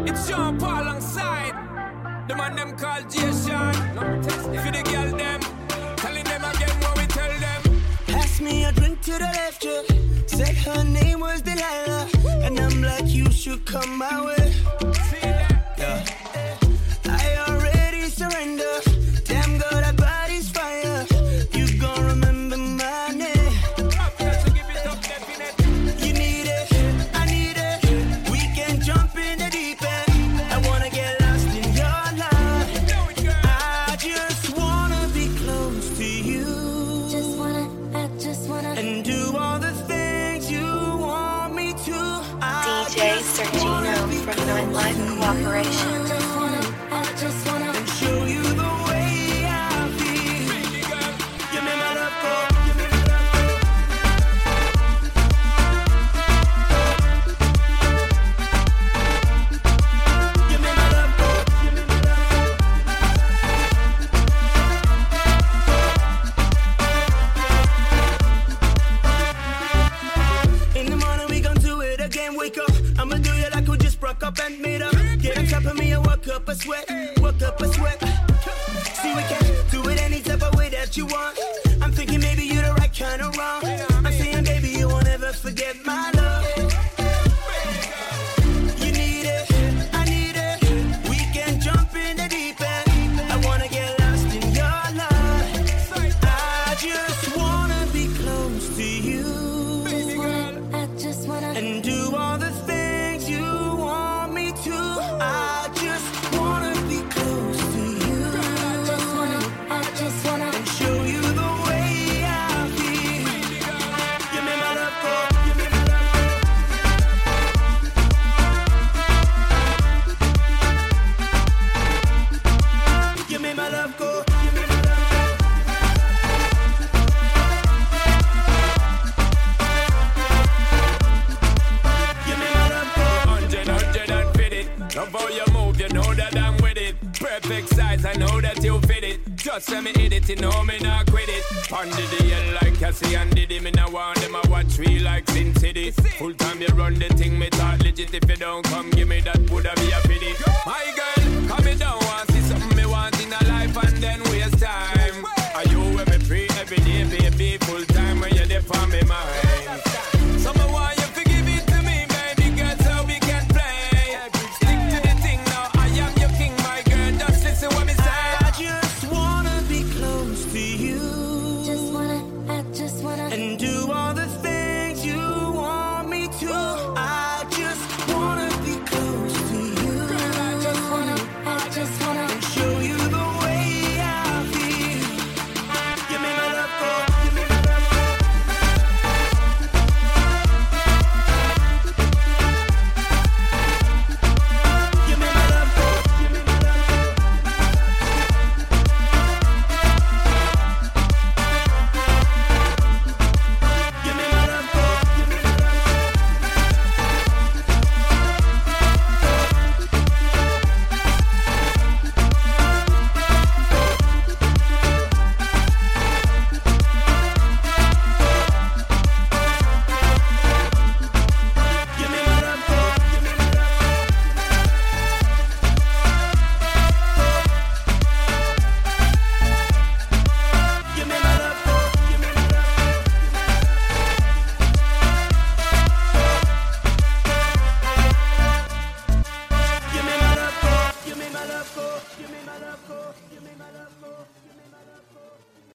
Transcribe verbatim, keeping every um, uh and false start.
It's Sean Paul alongside the man them called Jason. For the girl them, telling them again what we tell them. Pass me a drink to the left, yeah. Said her name was Delilah, and I'm like, you should come my way. See that? Yeah. I already surrender. Damn girl, that body's fire. You gon' remember my name. So give it up, definite. You need it, I need it. We can jump in the deep end. I wanna get lost in your life. Know it, girl. I just wanna be close to you. Just wanna, I just wanna. And do all the things you want me to. I D J just Sergino wanna be from close Nightlife to Cooperation. you. Just wanna, I just wanna. And show you the way I feel. Baby girl. Give me my love, girl. Give me my love, girl. Give me my love, girl. Give me my love. In the morning we gon' do it again. Wake up, I'ma do you like we just broke up and made up. Get on top of me and work up a sweat, work up a sweat. See, we can do it any type of way that you want. I'm thinking maybe you're the right kind of wrong. I'm saying, baby, you won't ever forget my love. You need it, I need it. We can jump in the deep end. I wanna get lost in your life. I just wanna be close to you. Just wanna, I just wanna. And do all the things you want me to. I just wanna be close to you. Just wanna, I just wanna. And show you the way I feel. Give me my love, girl. Give me my love, girl. Give me my love, girl. Give me my love. Give me my love, girl. Hundred, hundred and fit it. Love how you move, you know that I'm with it. Perfect size, I know that you fit it. Just let me hit it, you know me not quit it. Under the hill like Cassie and Diddy. Me now want them, I watch me like Sin City. Full time you run the thing, me talk legit. If you don't come, give me that, woulda be a pity. My girl, come me down, want see something me want in a life and then waste time. Are you with me free every day, baby? Full time when you're there for me mind. Someone want you to give it to me, baby girl, so we can play. Stick to the thing now, I am your king, my girl. Just listen what me say. I just wanna be close to you. Just wanna, I just wanna. And do all the things you want me to. I just wanna be close to you. Just wanna, I just wanna. And show you the way I feel. Give me my love, girl. Give me my love, girl. Give me my love, girl. Give me my love, girl. Give me my love, girl. Give me my love, girl. Give me my love, girl. Give me my love, give me my love, girl. Give me my love, give me my love, girl. Give me my love, girl. Give me my love, girl. Give me my love.